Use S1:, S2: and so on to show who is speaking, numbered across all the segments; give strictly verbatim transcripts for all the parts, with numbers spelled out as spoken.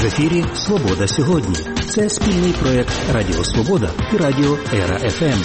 S1: В ефірі «Свобода сьогодні». Це спільний проєкт Радіо Свобода і Радіо Ера-ФМ.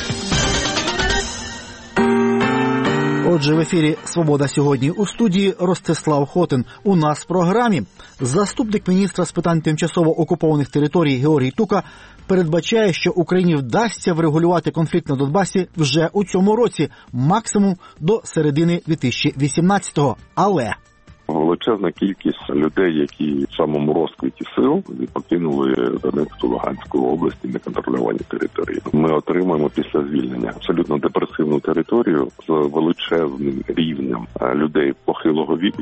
S2: Отже, в ефірі «Свобода сьогодні» у студії Ростислав Хотин. У нас в програмі заступник міністра з питань тимчасово окупованих територій Георгій Тука передбачає, що Україні вдасться врегулювати конфлікт на Донбасі вже у цьому році, максимум до середини дві тисячі вісімнадцятого. Але
S3: величезна кількість людей, які в самому розквіті сил покинули Донецьку, Луганську області, неконтрольовані території. Ми отримаємо після звільнення абсолютно депресивну територію з величезним рівнем людей похилого віку.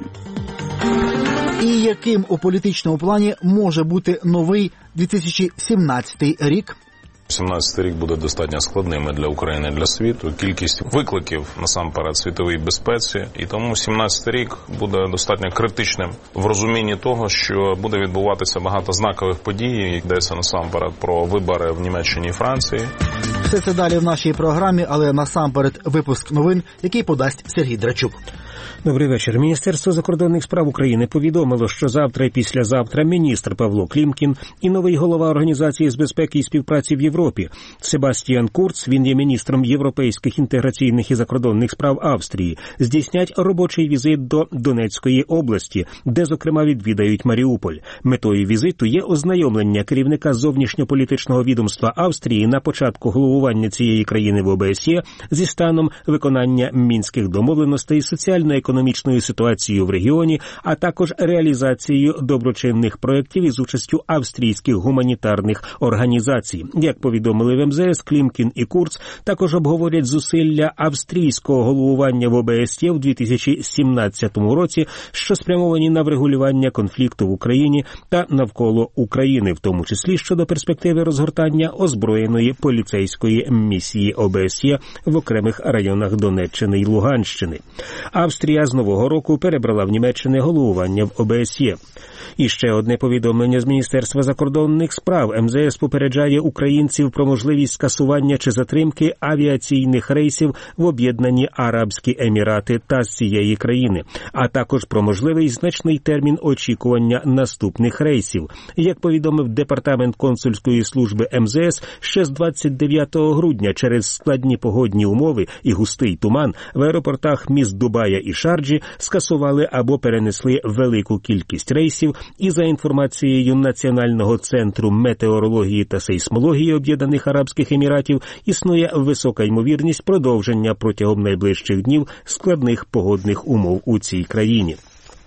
S2: І яким у політичному плані може бути новий дві тисячі сімнадцятий рік?
S4: сімнадцятий рік буде достатньо складним для України, для світу. Кількість викликів, насамперед, світовій безпеці. І тому сімнадцятий рік буде достатньо критичним в розумінні того, що буде відбуватися багато знакових подій. Йдеться насамперед про вибори в Німеччині і Франції.
S2: Все це далі в нашій програмі, але насамперед випуск новин, який подасть Сергій Драчук.
S1: Добрий вечір. Міністерство закордонних справ України повідомило, що завтра і післязавтра міністр Павло Клімкін і новий голова Організації з безпеки і співпраці в Європі Себастьян Курц, він є міністром європейських інтеграційних і закордонних справ Австрії, здійснять робочий візит до Донецької області, де, зокрема, відвідають Маріуполь. Метою візиту є ознайомлення керівника зовнішньополітичного відомства Австрії на початку головування цієї країни в О Б С Є зі станом виконання мінських домовленостей, соціально-економічною ситуацією в регіоні, а також реалізацією доброчинних проєктів із участю австрійських гуманітарних організацій. Як повідомили в Ем Зе Ес, Клімкін і Курц також обговорять зусилля австрійського головування в О Б С Є в дві тисячі сімнадцятому році, що спрямовані на врегулювання конфлікту в Україні та навколо України, в тому числі щодо перспективи розгортання озброєної поліцейської місії О Б С Є в окремих районах Донеччини й Луганщини. Австрія з нового року перебрала в Німеччині головування в О Б С Є. І ще одне повідомлення з Міністерства закордонних справ. Ем Зе Ес попереджає українців про можливість скасування чи затримки авіаційних рейсів в Об'єднані Арабські Емірати та з цієї країни, а також про можливий значний термін очікування наступних рейсів. Як повідомив Департамент консульської служби Ем Зе Ес, ще з двадцять дев'ятого грудня через складні погодні умови і густий туман в аеропортах міст Дубая і Шарджі скасували або перенесли велику кількість рейсів, і за інформацією Національного центру метеорології та сейсмології Об'єднаних Арабських Еміратів, існує висока ймовірність продовження протягом найближчих днів складних погодних умов у цій країні.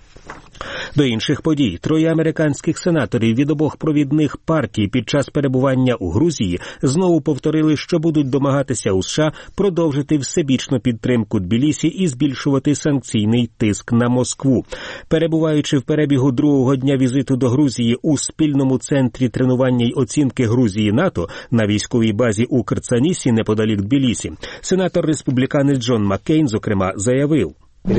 S1: До інших подій. Троє американських сенаторів від обох провідних партій під час перебування у Грузії знову повторили, що будуть домагатися у США продовжити всебічну підтримку Тбілісі і збільшувати санкційний тиск на Москву. Перебуваючи в перебігу другого дня візиту до Грузії у спільному центрі тренування й оцінки Грузії НАТО на військовій базі у Керцанісі неподалік Тбілісі, сенатор-республіканець Джон Маккейн, зокрема, заявив: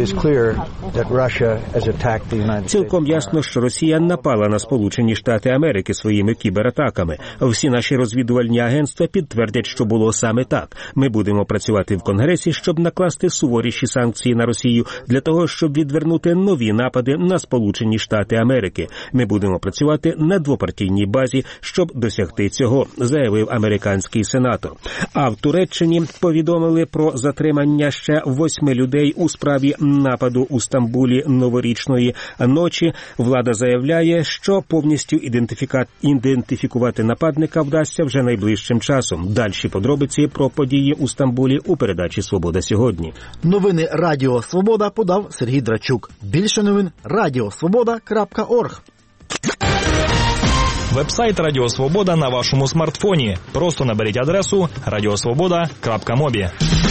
S1: цілком ясно, що Росія напала на Сполучені Штати Америки своїми кібератаками. Всі наші розвідувальні агентства підтвердять, що було саме так. Ми будемо працювати в Конгресі, щоб накласти суворіші санкції на Росію, для того, щоб відвернути нові напади на Сполучені Штати Америки. Ми будемо працювати на двопартійній базі, щоб досягти цього, заявив американський сенатор. А в Туреччині повідомили про затримання ще восьми людей у справі нападу у Стамбулі новорічної ночі. Влада заявляє, що повністю ідентифіка... ідентифікувати нападника вдасться вже найближчим часом. Дальші подробиці про події у Стамбулі у передачі «Свобода сьогодні».
S2: Новини Радіо Свобода подав Сергій Драчук. Більше новин – радіосвобода крапка орг.
S5: Веб-сайт Радіо Свобода на вашому смартфоні. Просто наберіть адресу радіосвобода крапка мобі.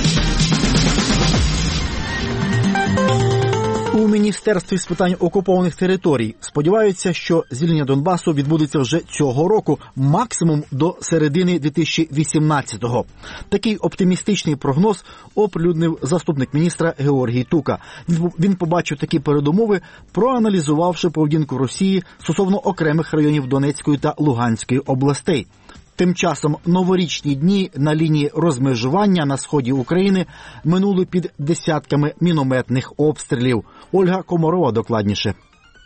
S2: У Міністерстві з питань окупованих територій сподіваються, що звільнення Донбасу відбудеться вже цього року, максимум до середини дві тисячі вісімнадцятого. Такий оптимістичний прогноз оприлюднив заступник міністра Георгій Тука. Він побачив такі передумови, проаналізувавши поведінку Росії стосовно окремих районів Донецької та Луганської областей. Тим часом новорічні дні на лінії розмежування на сході України минули під десятками мінометних обстрілів. Ольга Комарова докладніше.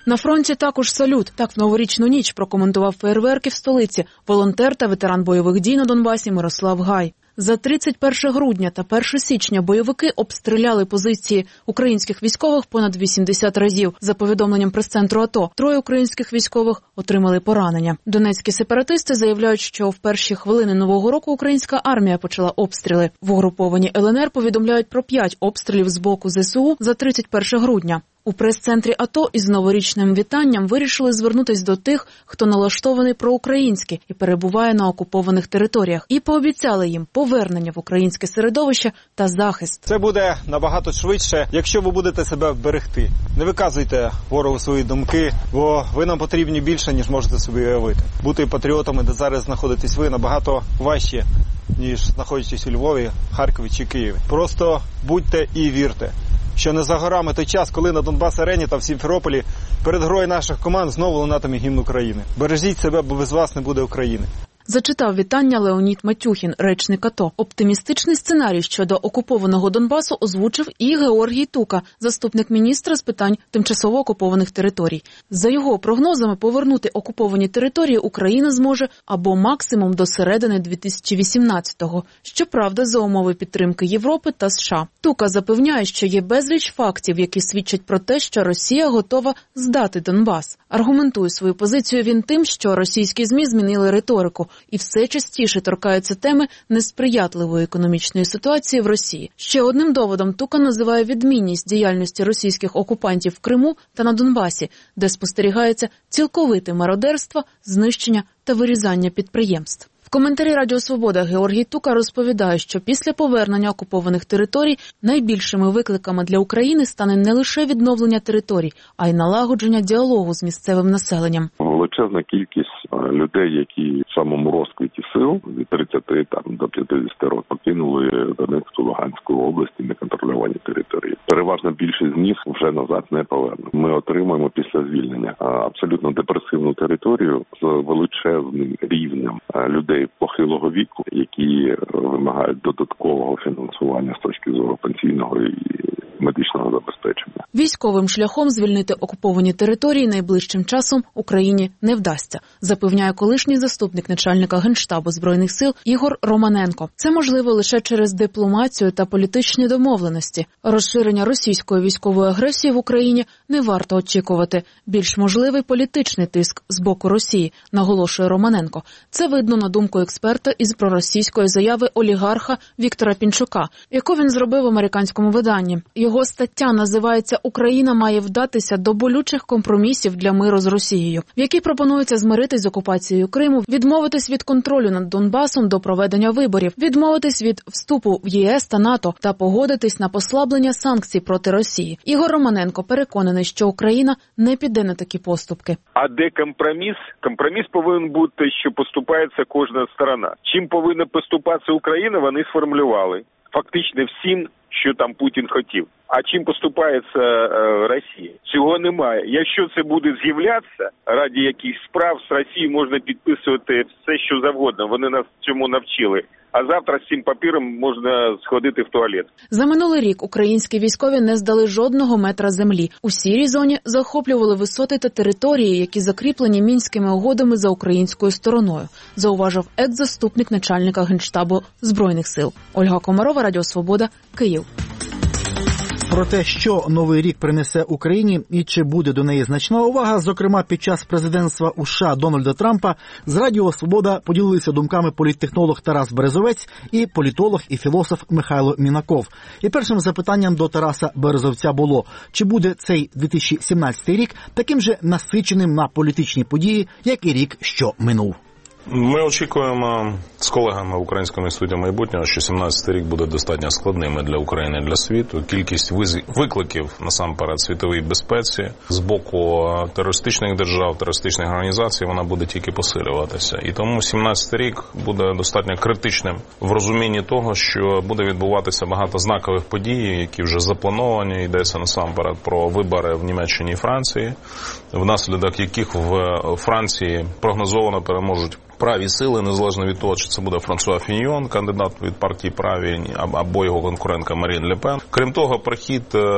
S6: На фронті також салют. Так в новорічну ніч прокоментував феєрверки в столиці волонтер та ветеран бойових дій на Донбасі Мирослав Гай. За тридцять перше грудня та перше січня бойовики обстріляли позиції українських військових понад вісімдесят разів. За повідомленням прес-центру АТО, троє українських військових отримали поранення. Донецькі сепаратисти заявляють, що в перші хвилини Нового року українська армія почала обстріли. В угруповані ЛНР повідомляють про п'ять обстрілів з боку ЗСУ за тридцять перше грудня. У прес-центрі АТО із новорічним вітанням вирішили звернутись до тих, хто налаштований проукраїнськи і перебуває на окупованих територіях, і пообіцяли їм повернення в українське середовище та захист.
S7: Це буде набагато швидше, якщо ви будете себе берегти. Не виказуйте ворогу свої думки, бо ви нам потрібні більше, ніж можете собі уявити. Бути патріотами, де зараз знаходитесь ви, набагато важче, ніж знаходячись у Львові, Харкові чи Києві. Просто будьте і вірте, що не за горами той час, коли на Донбас-арені та в Сімферополі перед грою наших команд знову лунатиме гімн України. Бережіть себе, бо без вас не буде України.
S6: Зачитав вітання Леонід Матюхін, речник АТО. Оптимістичний сценарій щодо окупованого Донбасу озвучив і Георгій Тука, заступник міністра з питань тимчасово окупованих територій. За його прогнозами, повернути окуповані території Україна зможе або максимум до середини дві тисячі вісімнадцятого. Щоправда, за умови підтримки Європи та США. Тука запевняє, що є безліч фактів, які свідчать про те, що Росія готова здати Донбас. Аргументує свою позицію він тим, що російські ЗМІ змінили риторику і все частіше торкаються теми несприятливої економічної ситуації в Росії. Ще одним доводом Тука називає відмінність діяльності російських окупантів в Криму та на Донбасі, де спостерігається цілковите мародерство, знищення та вирізання підприємств. В коментарі Радіо Свобода Георгій Тука розповідає, що після повернення окупованих територій найбільшими викликами для України стане не лише відновлення територій, а й налагодження діалогу з місцевим населенням.
S3: Величезна кількість людей, які в самому розквіті сил від тридцяти там до п'ятдесяти років покинули Донецьку, Луганську області, неконтрольовані території. Переважна більшість з них вже назад не повернуть. Ми отримаємо після звільнення абсолютно депресивну територію з величезним рівнем людей похилого віку, які вимагають додаткового фінансування з точки зору пенсійного і медичного забезпечення.
S6: Військовим шляхом звільнити окуповані території найближчим часом Україні не вдасться, запевняє колишній заступник начальника Генштабу Збройних сил Ігор Романенко. Це можливо лише через дипломатію та політичні домовленості. Розширення російської військової агресії в Україні не варто очікувати. Більш можливий політичний тиск з боку Росії, наголошує Романенко. Це видно на думку експерта із проросійської заяви олігарха Віктора Пінчука, яку він зробив в американському виданні. Його стаття називається «Україна має вдатися до болючих компромісів для миру з Росією», в якій пропонується змиритись з окупацією Криму, відмовитись від контролю над Донбасом до проведення виборів, відмовитись від вступу в ЄС та НАТО та погодитись на послаблення санкцій проти Росії. Ігор Романенко переконаний, що Україна не піде на такі поступки.
S8: А де компроміс? Компроміс повинен бути, що поступається кожна сторона. Чим повинна поступатися Україна, вони сформулювали. Фактично всім, що там Путін хотів. А чим поступається е, Росія? Цього немає. Якщо це буде з'являтися, раді якихось справ з Росією можна підписувати все, що завгодно. Вони нас цьому навчили. А завтра з цим папіром можна сходити в туалет.
S6: За минулий рік українські військові не здали жодного метра землі. У сірій зоні захоплювали висоти та території, які закріплені Мінськими угодами за українською стороною, зауважив екс-заступник начальника Генштабу Збройних сил. Ольга Комарова, Радіо Свобода, Київ.
S2: Про те, що Новий рік принесе Україні і чи буде до неї значна увага, зокрема під час президентства у США Дональда Трампа, з Радіо Свобода поділилися думками політтехнолог Тарас Березовець і політолог і філософ Михайло Мінаков. І першим запитанням до Тараса Березовця було, чи буде цей дві тисячі сімнадцятий рік таким же насиченим на політичні події, як і рік, що минув.
S4: Ми очікуємо з колегами в Українському інституті майбутнього, що сімнадцятий рік буде достатньо складним для України і для світу. Кількість викликів, насамперед, світовій безпеці з боку терористичних держав, терористичних організацій, вона буде тільки посилюватися. І тому сімнадцятий рік буде достатньо критичним в розумінні того, що буде відбуватися багато знакових подій, які вже заплановані. Йдеться насамперед про вибори в Німеччині і Франції, внаслідок яких в Франції прогнозовано переможуть праві сили, незалежно від того, чи це буде Франсуа Фіньйон, кандидат від партії праві, або його конкурентка Марін Ле Пен. Крім того, прихід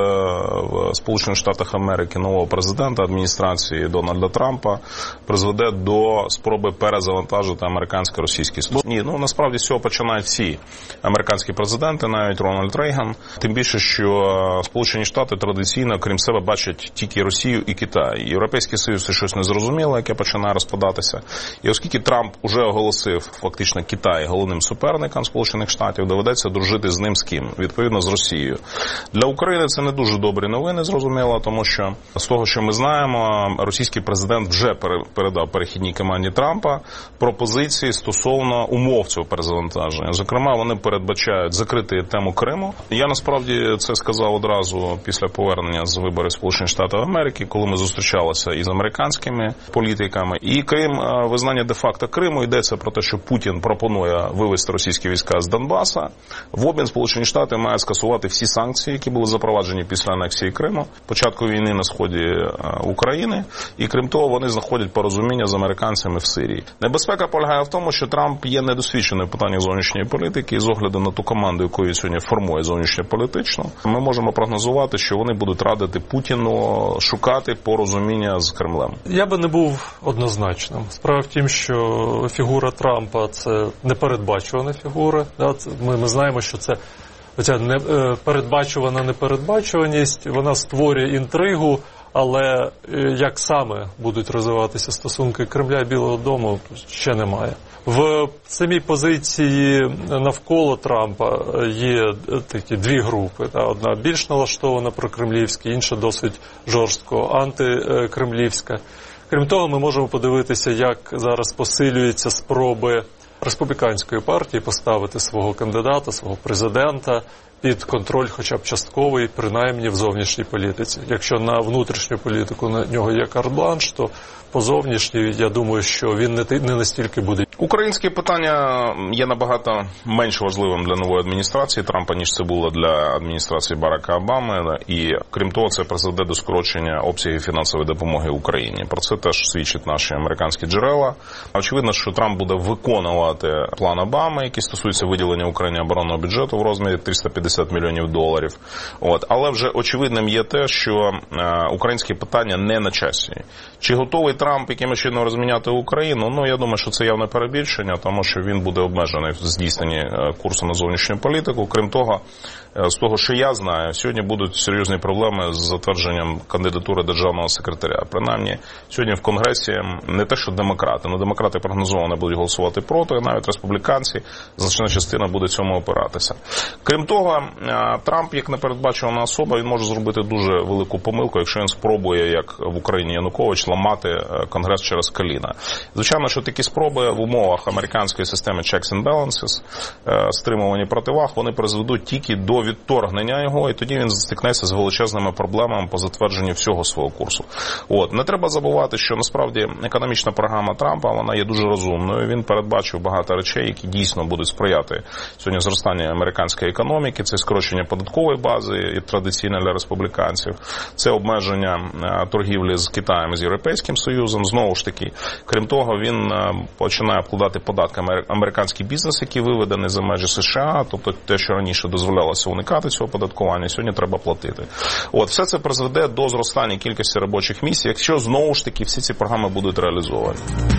S4: в Сполучених Штатах Америки нового президента адміністрації Дональда Трампа призведе до спроби перезавантажити американсько-російські стосунки. Ні, ну насправді з цього починають всі американські президенти, навіть Рональд Рейган. Тим більше, що Сполучені Штати традиційно, крім себе, бачать тільки Росію і Китай. Європейський Союз – це щось незрозуміле, яке починає розпадатися. І оскільки Трамп уже оголосив фактично Китай головним суперником Сполучених Штатів, доведеться дружити з ним з ким? Відповідно, з Росією. Для України це не дуже добрі новини, зрозуміло, тому що з того, що ми знаємо, російський президент вже передав перехідній команді Трампа пропозиції стосовно умов цього перезавантаження. Зокрема, вони передбачають закрити тему Криму. Я насправді це сказав одразу після повернення з виборів Сполучених Штатів Америки, коли ми зустрічалися із американськими політиками. І крім визнання де-факто Криму, йдеться про те, що Путін пропонує вивести російські війська з Донбаса. В обмін Сполучені Штати мають скасувати всі санкції, які були запроваджені після анексії Криму, початку війни на сході України. І крім того, вони знаходять порозуміння з американцями в Сирії. Небезпека полягає в тому, що Трамп є недосвідченим в питанні зовнішньої політики, і з огляду на ту команду, яку він сьогодні формує зовнішньополітично, ми можемо прогнозувати, що вони будуть радити Путіну шукати порозуміння з Кремлем.
S9: Я би не був однозначним. Справа в тім, що фігура Трампа – це непередбачувана фігура. Ми, ми знаємо, що це оця непередбачувана непередбачуваність, вона створює інтригу, але як саме будуть розвиватися стосунки Кремля і Білого дому, ще немає. В самій позиції навколо Трампа є такі дві групи. Одна більш налаштована прокремлівська, інша досить жорстко антикремлівська. Крім того, ми можемо подивитися, як зараз посилюються спроби республіканської партії поставити свого кандидата, свого президента під контроль хоча б частковий, принаймні в зовнішній політиці. Якщо на внутрішню політику на нього є карт-бланш, то по зовнішній, я думаю, що він не, не настільки буде.
S4: Українське питання є набагато менш важливим для нової адміністрації Трампа, ніж це було для адміністрації Барака Обами. І, крім того, це призведе до скорочення обсягів фінансової допомоги Україні. Про це теж свідчать наші американські джерела. Очевидно, що Трамп буде виконувати план Обами, який стосується виділення Україні оборонного бюджету в розмірі триста п'ятдесят мільйонів доларів. От. Але вже очевидним є те, що е, українське питання не на часі. Чи готовий Трамп якимось чином розміняти Україну? Ну, я думаю, що це явне перебільшення, тому що він буде обмежений в здійсненні курсу на зовнішню політику. Крім того, з того, що я знаю, сьогодні будуть серйозні проблеми з затвердженням кандидатури державного секретаря. Принаймні, сьогодні в Конгресі не те, що демократи, але демократи прогнозовано будуть голосувати проти, навіть республіканці, значна частина буде цьому опиратися. Крім того, Трамп, як непередбачувана особа, він може зробити дуже велику помилку, якщо він спробує, як в Україні Янукович, ламати Конгрес через коліна. Звичайно, що такі спроби в умовах американської системи checks and balances, стримувані противаг, вони призведуть тільки до відторгнення його, і тоді він стикнеться з величезними проблемами по затвердженню всього свого курсу. От. Не треба забувати, що насправді економічна програма Трампа, вона є дуже розумною. Він передбачив багато речей, які дійсно будуть сприяти сьогодні зростанню американської економіки. Це скорочення податкової бази, і традиційне для республіканців. Це обмеження торгівлі з Китаєм, з Європейським Союзом. Знову ж таки, крім того, він починає обкладати податками американський бізнес, який виведений за межі США, тобто те, що раніше дозволялося уникати цього податкування, сьогодні треба платити. От, все це призведе до зростання кількості робочих місць, якщо знову ж таки всі ці програми будуть реалізовані.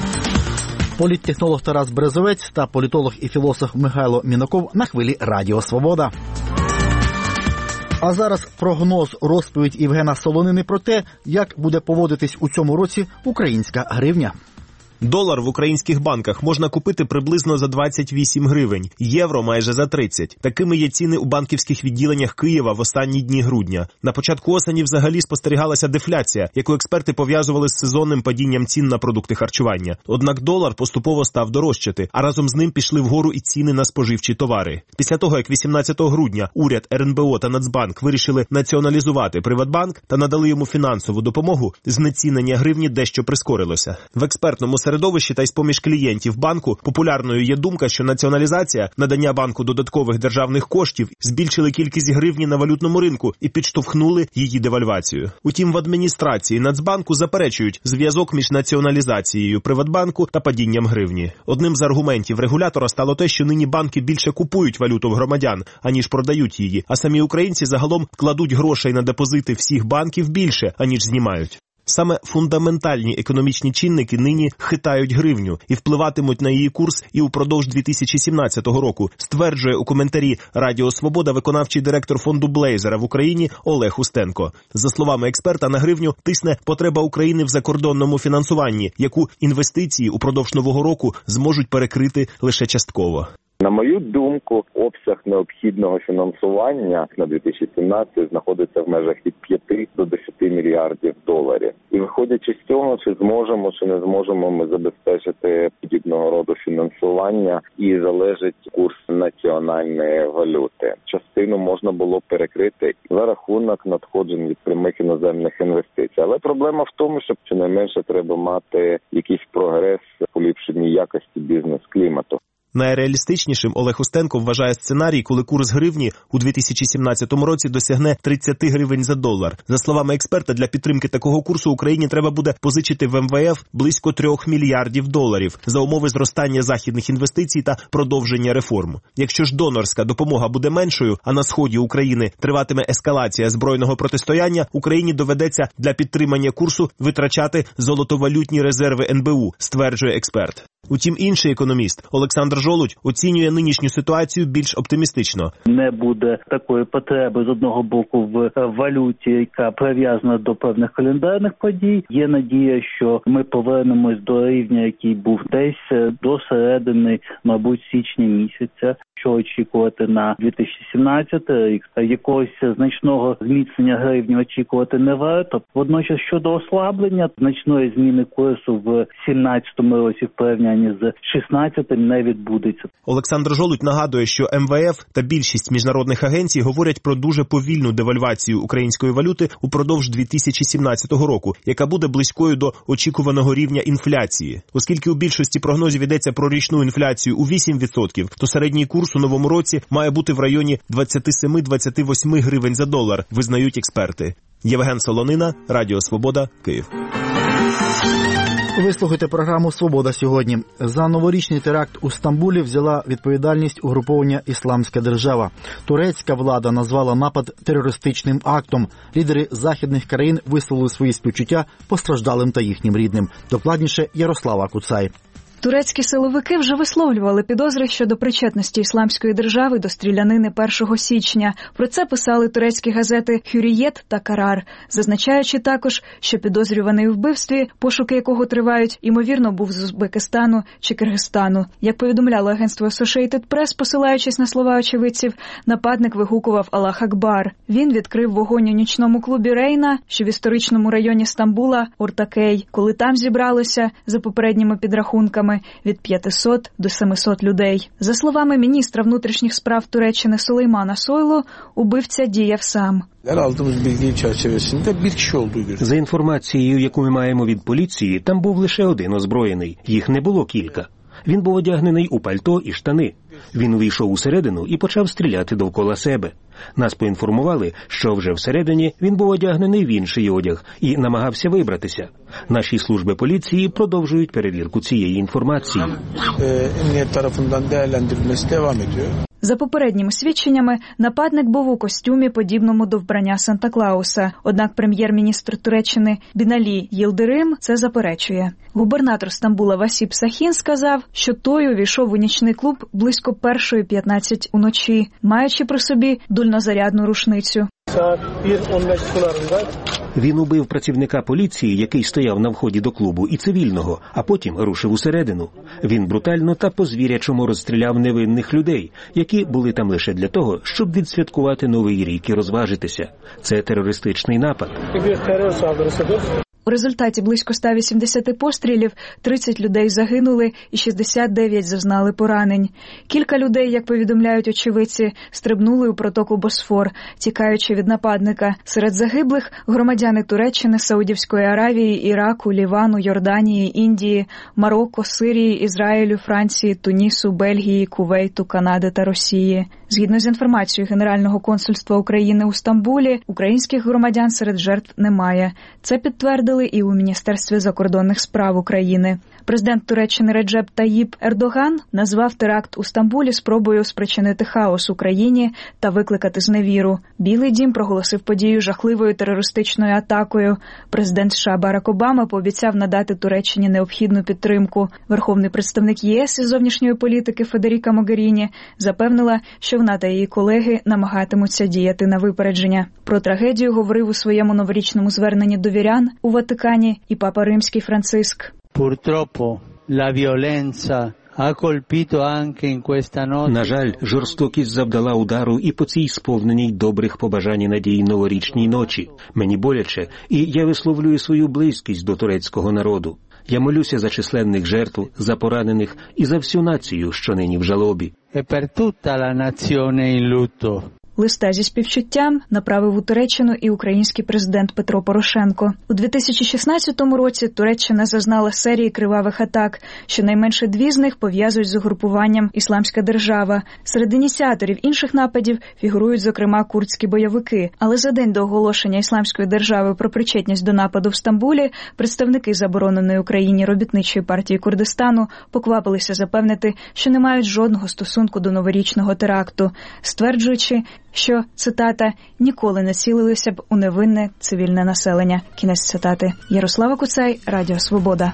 S2: Політтехнолог Тарас Березовець та політолог і філософ Михайло Мінаков на хвилі Радіо Свобода. А зараз прогноз, розповідь Євгена Солонини про те, як буде поводитись у цьому році українська гривня.
S10: Долар в українських банках можна купити приблизно за двадцять вісім гривень, євро майже за тридцять. Такими є ціни у банківських відділеннях Києва в останні дні грудня. На початку осені взагалі спостерігалася дефляція, яку експерти пов'язували з сезонним падінням цін на продукти харчування. Однак долар поступово став дорожчати, а разом з ним пішли вгору і ціни на споживчі товари. Після того, як вісімнадцятого грудня уряд, ер ен бе о та Нацбанк вирішили націоналізувати Приватбанк та надали йому фінансову допомогу, знецінення гривні дещо прискорилося. В експертному середовищі та й з-поміж клієнтів банку популярною є думка, що націоналізація, надання банку додаткових державних коштів збільшили кількість гривні на валютному ринку і підштовхнули її девальвацію. Утім, в адміністрації Нацбанку заперечують зв'язок між націоналізацією Приватбанку та падінням гривні. Одним з аргументів регулятора стало те, що нині банки більше купують валюту в громадян, аніж продають її, а самі українці загалом кладуть грошей на депозити всіх банків більше, аніж знімають. Саме фундаментальні економічні чинники нині хитають гривню і впливатимуть на її курс і упродовж дві тисячі сімнадцятого року, стверджує у коментарі Радіо Свобода виконавчий директор фонду Блейзера в Україні Олег Устенко. За словами експерта, на гривню тисне потреба України в закордонному фінансуванні, яку інвестиції упродовж нового року зможуть перекрити лише частково.
S11: На мою думку, обсяг необхідного фінансування на дві тисячі сімнадцятий знаходиться в межах від п'яти до десяти мільярдів доларів. І виходячи з цього, чи зможемо, чи не зможемо ми забезпечити подібного роду фінансування, і залежить курс національної валюти. Частину можна було перекрити за рахунок надходжень від прямих іноземних інвестицій. Але проблема в тому, що щонайменше треба мати якийсь прогрес в поліпшенні якості бізнес-клімату.
S10: Найреалістичнішим Олег Устенко вважає сценарій, коли курс гривні у дві тисячі сімнадцятому році досягне тридцять гривень за долар. За словами експерта, для підтримки такого курсу Україні треба буде позичити в ем ве еф близько трьох мільярдів доларів за умови зростання західних інвестицій та продовження реформ. Якщо ж донорська допомога буде меншою, а на сході України триватиме ескалація збройного протистояння, Україні доведеться для підтримання курсу витрачати золотовалютні резерви ен бе у, стверджує експерт. Утім, інший економіст Олександр Жолудь оцінює нинішню ситуацію більш оптимістично.
S12: Не буде такої потреби з одного боку в валюті, яка прив'язана до певних календарних подій. Є надія, що ми повернемось до рівня, який був десь до середини, мабуть, січня місяця. Що очікувати на дві тисячі сімнадцятий рік, якогось значного зміцнення гривні очікувати не варто. Водночас щодо ослаблення значної зміни курсу в сімнадцятому році в порівнянні з шістнадцятим не відбудеться.
S10: Олександр Жолудь нагадує, що ем ве еф та більшість міжнародних агенцій говорять про дуже повільну девальвацію української валюти упродовж дві тисячі сімнадцятого року, яка буде близькою до очікуваного рівня інфляції. Оскільки у більшості прогнозів йдеться про річну інфляцію у вісім відсотків, то середній курс у новому році має бути в районі двадцять сім - двадцять вісім гривень за долар, визнають експерти. Євген Солонина, Радіо Свобода, Київ.
S2: Ви слухаєте програму «Свобода сьогодні». За новорічний теракт у Стамбулі взяла відповідальність угруповання «Ісламська держава». Турецька влада назвала напад терористичним актом. Лідери західних країн висловили свої співчуття постраждалим та їхнім рідним. Докладніше Ярослава Куцай.
S13: Турецькі силовики вже висловлювали підозри щодо причетності Ісламської держави до стрілянини першого січня. Про це писали турецькі газети «Хюрієт» та «Карар», зазначаючи також, що підозрюваний у вбивстві, пошуки якого тривають, ймовірно, був з Узбекистану чи Киргизстану. Як повідомляло агентство Associated Press, посилаючись на слова очевидців, нападник вигукував «Аллах Акбар». Він відкрив вогонь у нічному клубі «Рейна», що в історичному районі Стамбула, Ортакей, коли там зібралося, за попередніми підрахунками, від п'ятисот до семисот людей. За словами міністра внутрішніх справ Туреччини Сулеймана Сойлу, убивця діяв сам.
S1: За інформацією, яку ми маємо від поліції, там був лише один озброєний. Їх не було кілька. Він був одягнений у пальто і штани. Він увійшов усередину і почав стріляти довкола себе. Нас поінформували, що вже всередині він був одягнений в інший одяг і намагався вибратися. Наші служби поліції продовжують перевірку цієї інформації.
S13: За попередніми свідченнями, нападник був у костюмі, подібному до вбрання Санта-Клауса. Однак прем'єр-міністр Туреччини Біналі Йилдирим це заперечує. Губернатор Стамбула Васіп Сахін сказав, що той увійшов у нічний клуб близько першої п'ятнадцять уночі, маючи при собі дульнозарядну рушницю.
S1: Він убив працівника поліції, який стояв на вході до клубу, і цивільного, а потім рушив усередину. Він брутально та по-звірячому розстріляв невинних людей, які були там лише для того, щоб відсвяткувати Новий рік і розважитися. Це терористичний напад.
S13: У результаті близько ста вісімдесяти пострілів тридцять людей загинули і шістдесят дев'ять зазнали поранень. Кілька людей, як повідомляють очевидці, стрибнули у протоку Босфор, тікаючи від нападника. Серед загиблих – громадяни Туреччини, Саудівської Аравії, Іраку, Лівану, Йорданії, Індії, Марокко, Сирії, Ізраїлю, Франції, Тунісу, Бельгії, Кувейту, Канади та Росії. Згідно з інформацією Генерального консульства України у Стамбулі, українських громадян серед жертв немає. Це підтвердили і у Міністерстві закордонних справ України. Президент Туреччини Реджеп Таїп Ердоган назвав теракт у Стамбулі спробою спричинити хаос у країні та викликати зневіру. Білий дім проголосив подію жахливою терористичною атакою. Президент США Барак Обама пообіцяв надати Туреччині необхідну підтримку. Верховний представник ЄС із зовнішньої політики Федеріка Могеріні запевнила, що вона та її колеги намагатимуться діяти на випередження. Про трагедію говорив у своєму новорічному зверненні до вірян у Ватикані і папа Римський Франциск.
S14: Purtroppo la violenza ha colpito anche in questa notte.
S1: На жаль, жорстокість завдала удару і по цій сповненій добрих побажань і надій новорічній ночі. Мені боляче, і я висловлюю свою близькість до турецького народу. Я молюся за численних жертв, за поранених і за всю націю, що нині в жалобі.
S14: E per tutta la nazione in lutto.
S13: Листа зі співчуттям направив у Туреччину і український президент Петро Порошенко. У дві тисячі шістнадцятому році Туреччина зазнала серії кривавих атак. Щонайменше дві з них пов'язують з угрупуванням «Ісламська держава». Серед ініціаторів інших нападів фігурують, зокрема, курдські бойовики. Але за день до оголошення Ісламської держави про причетність до нападу в Стамбулі представники забороненої Україні робітничої партії Курдистану поквапилися запевнити, що не мають жодного стосунку до новорічного теракту, стверджуючи, що, цитата, «ніколи не цілилися б у невинне цивільне населення». Кінець цитати. Ярослава Куцай, Радіо Свобода.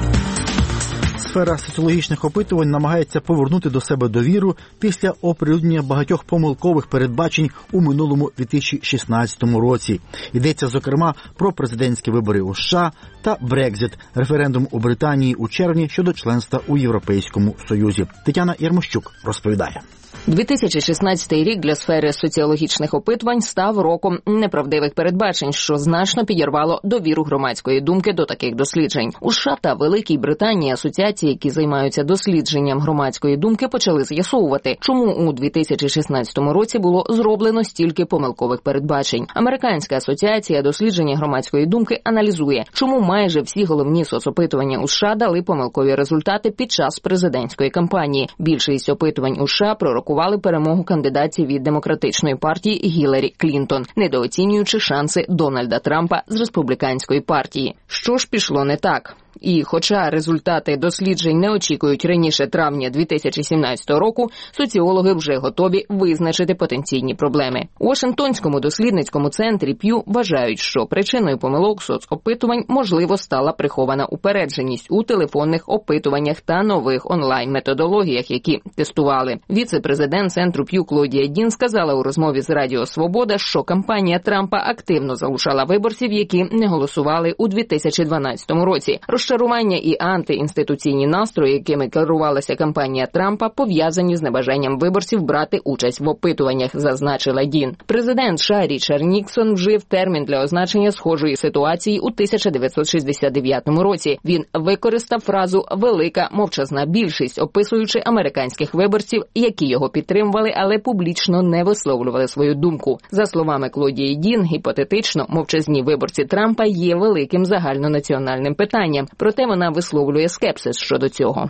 S2: Сфера соціологічних опитувань намагається повернути до себе довіру після оприлюднення багатьох помилкових передбачень у минулому дві тисячі шістнадцятому році. Йдеться, зокрема, про президентські вибори у США та Брекзит, референдум у Британії у червні щодо членства у Європейському Союзі. Тетяна Ярмощук розповідає.
S15: дві тисячі шістнадцятий рік для сфери соціологічних опитувань став роком неправдивих передбачень, що значно підірвало довіру громадської думки до таких досліджень. У США та Великій Британії асоціації, які займаються дослідженням громадської думки, почали з'ясовувати, чому у дві тисячі шістнадцятому році було зроблено стільки помилкових передбачень. Американська асоціація дослідження громадської думки аналізує, чому майже всі головні соцопитування у США дали помилкові результати під час президентської кампанії. Більшість опитувань у США пророкували перемогу кандидатів від демократичної партії Гіларі Клінтон, недооцінюючи шанси Дональда Трампа з республіканської партії. Що ж пішло не так? І хоча результати досліджень не очікують раніше травня дві тисячі сімнадцятого року, соціологи вже готові визначити потенційні проблеми. У Вашингтонському дослідницькому центрі П'ю вважають, що причиною помилок соцопитувань, можливо, стала прихована упередженість у телефонних опитуваннях та нових онлайн-методологіях, які тестували. Віце-президент центру П'ю Клодія Дін сказала у розмові з Радіо Свобода, що кампанія Трампа активно залучала виборців, які не голосували у дві тисячі дванадцятому році. Розчарування і антиінституційні настрої, якими керувалася кампанія Трампа, пов'язані з небажанням виборців брати участь в опитуваннях, зазначила Дін. Президент США Річард Ніксон вжив термін для означення схожої ситуації у тисяча дев'ятсот шістдесят дев'ятому році. Він використав фразу «велика мовчазна більшість», описуючи американських виборців, які його підтримували, але публічно не висловлювали свою думку. За словами Клодії Дін, гіпотетично, мовчазні виборці Трампа є великим загальнонаціональним питанням. Проте вона висловлює скепсис щодо цього.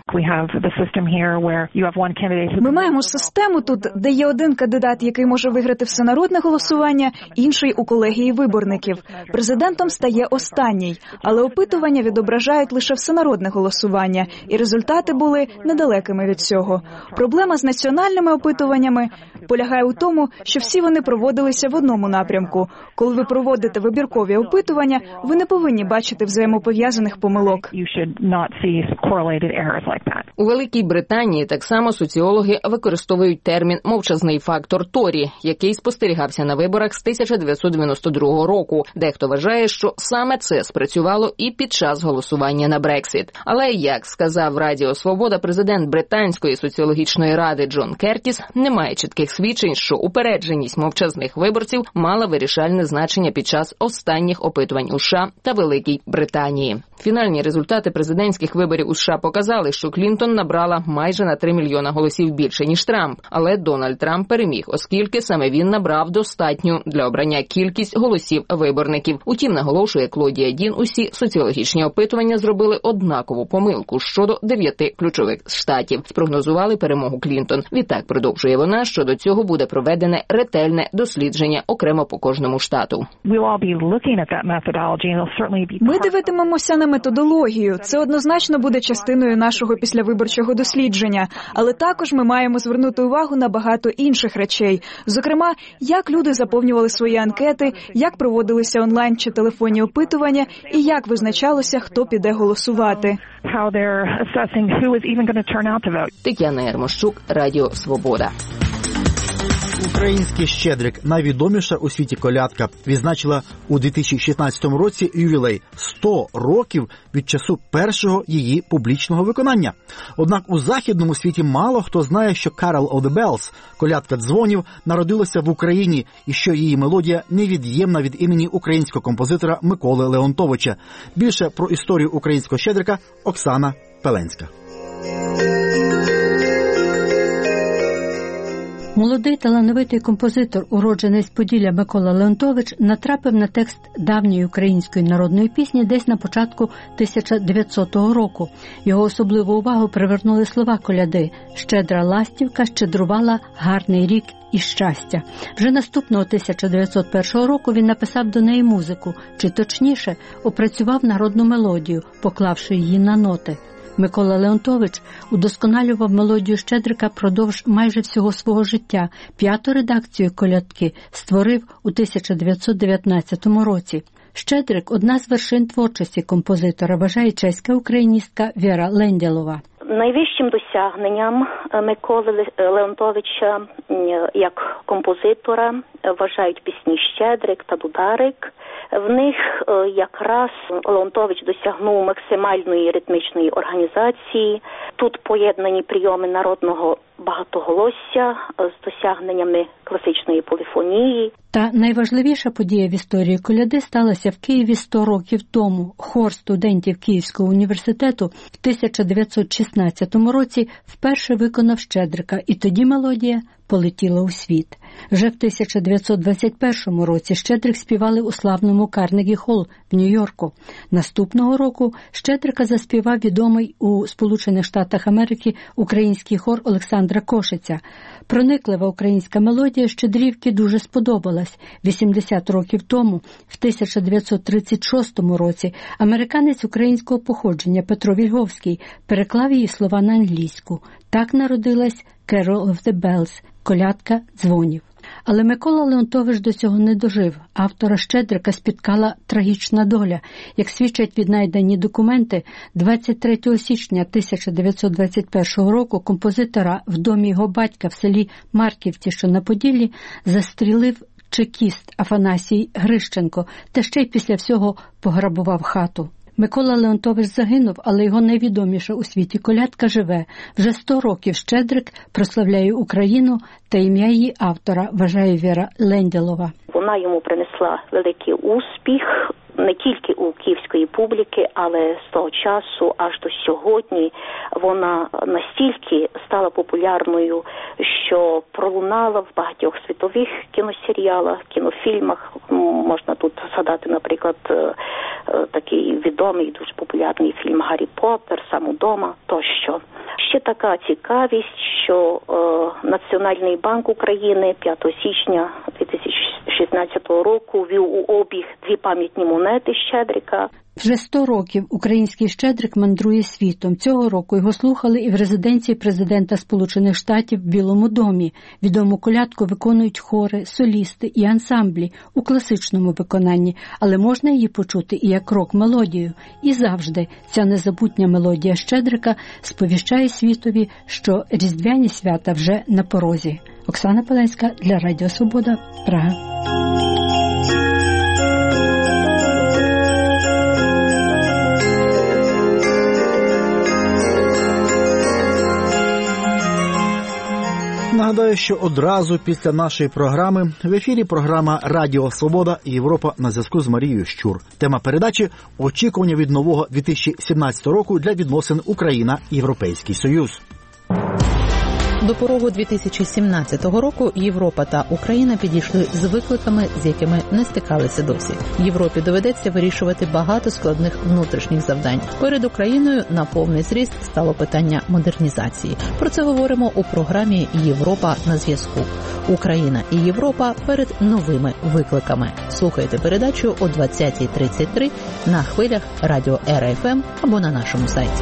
S13: Ми маємо систему тут, де є один кандидат, який може виграти всенародне голосування, інший у колегії виборників. Президентом стає останній, але опитування відображають лише всенародне голосування, і результати були недалекими від цього. Проблема з національними опитуваннями полягає у тому, що всі вони проводилися в одному напрямку. Коли ви проводите вибіркові опитування, ви не повинні бачити взаємопов'язаних помилок. помилок.
S15: У Великій Британії так само соціологи використовують термін «мовчазний фактор Торі», який спостерігався на виборах з тисяча дев'ятсот дев'яносто другого року. Дехто вважає, що саме це спрацювало і під час голосування на Брексіт. Але, як сказав Радіо Свобода, президент Британської соціологічної ради Джон Кертіс, немає чітких свідчень, що упередженість мовчазних виборців мала вирішальне значення під час останніх опитувань у США та Великій Британії. Фінальні результати президентських виборів у США показали, що Клінтон набрала майже на три мільйона голосів більше, ніж Трамп. Але Дональд Трамп переміг, оскільки саме він набрав достатню для обрання кількість голосів виборників. Утім, наголошує Клодія Дін, усі соціологічні опитування зробили однакову помилку щодо дев'яти ключових штатів. Спрогнозували перемогу Клінтон. Відтак, продовжує вона, що до цього буде проведене ретельне дослідження окремо по кожному штату.
S13: Ми дивитимемося на методологію. Це однозначно буде частиною нашого післявиборчого дослідження. Але також ми маємо звернути увагу на багато інших речей. Зокрема, як люди заповнювали свої анкети, як проводилися онлайн чи телефонні опитування і як визначалося, хто піде голосувати.
S15: Тетяна Ярмощук, Радіо Свобода.
S2: Український Щедрик, найвідоміша у світі колядка, відзначила у дві тисячі шістнадцятому році ювілей – сто років від часу першого її публічного виконання. Однак у західному світі мало хто знає, що Carol of the Bells, колядка дзвонів, народилася в Україні і що її мелодія невід'ємна від імені українського композитора Миколи Леонтовича. Більше про історію українського Щедрика Оксана Пеленська.
S16: Молодий талановитий композитор, уродженець Поділля Микола Леонтович, натрапив на текст давньої української народної пісні десь на початку тисяча дев'ятсотого року. Його особливу увагу привернули слова коляди «Щедра ластівка щедрувала гарний рік і щастя». Вже наступного тисяча дев'ятсот першого року він написав до неї музику, чи точніше, опрацював народну мелодію, поклавши її на ноти. Микола Леонтович удосконалював мелодію Щедрика продовж майже всього свого життя. П'яту редакцію колядки створив у тисяча дев'ятсот дев'ятнадцятому році. Щедрик – одна з вершин творчості композитора, вважає чеська україністка Віра Ленділова.
S17: Найвищим досягненням Миколи Леонтовича як композитора вважають пісні «Щедрик» та «Дударик». В них якраз Леонтович досягнув максимальної ритмічної організації. Тут поєднані прийоми народного багатоголосся з досягненнями класичної поліфонії.
S16: Та найважливіша подія в історії коляди сталася в Києві сто років тому. Хор студентів Київського університету в тисяча дев'ятсот шістнадцятому році вперше виконав Щедрика, і тоді мелодія полетіла у світ. Вже в тисяча дев'ятсот двадцять першому році Щедрик співали у славному Карнегі-Холл в Нью-Йорку. Наступного року Щедрика заспівав відомий у Сполучених Штатах Америки український хор Олександра Кошиця. Прониклива українська мелодія Щедрівки дуже сподобалась. вісімдесят років тому, в тисяча дев'ятсот тридцять шостому році, американець українського походження Петро Вільговський переклав її слова на англійську. Так народилась «Carol of the Bells» – колядка дзвонів. Але Микола Леонтович до цього не дожив. Автора Щедрика спіткала трагічна доля. Як свідчать віднайдені документи, двадцять третього січня тисяча дев'ятсот двадцять першого року композитора в домі його батька в селі Марківці, що на Поділлі, застрілив чекіст Афанасій Грищенко, та ще й після всього пограбував хату. Микола Леонтович загинув, але його найвідоміша у світі колядка живе. Вже сто років Щедрик прославляє Україну, та ім'я її автора вважає Віра Ленділова.
S17: Вона йому принесла великий успіх не тільки у київської публіки, але з того часу аж до сьогодні вона настільки стала популярною, що пролунала в багатьох світових кіносеріалах, кінофільмах. Можна тут згадати, наприклад, такий відомий, дуже популярний фільм «Гаррі Поттер», «Сам удома» тощо. Ще така цікавість, що е, Національний банк України п'ятого січня дві тисячі шістнадцятого року ввів у обіг дві пам'ятні монети Щедрика.
S16: Вже сто років український щедрик мандрує світом. Цього року його слухали і в резиденції президента Сполучених Штатів в Білому домі. Відому колядку виконують хори, солісти і ансамблі у класичному виконанні, але можна її почути і як рок-мелодію. І завжди ця незабутня мелодія щедрика сповіщає світові, що різдвяні свята вже на порозі. Оксана Паленська для Радіо Свобода, Прага.
S2: Нагадаю, що одразу після нашої програми в ефірі програма «Радіо Свобода» і Європа на зв'язку з Марією Щур. Тема передачі – очікування від нового дві тисячі сімнадцятого року для відносин Україна-Європейський Союз.
S18: До порогу дві тисячі сімнадцятого року Європа та Україна підійшли з викликами, з якими не стикалися досі. Європі доведеться вирішувати багато складних внутрішніх завдань. Перед Україною на повний зріст стало питання модернізації. Про це говоримо у програмі «Європа на зв'язку». Україна і Європа перед новими викликами. Слухайте передачу о двадцятій тридцять три на хвилях Радіо Ера Еф Ем або на нашому сайті.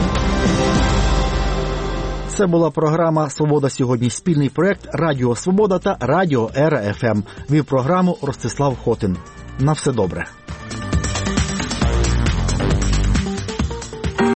S2: Це була програма «Свобода сьогодні». Спільний проєкт «Радіо Свобода» та «Радіо Ера Еф Ем». Вів програму Ростислав Хотин. На все добре.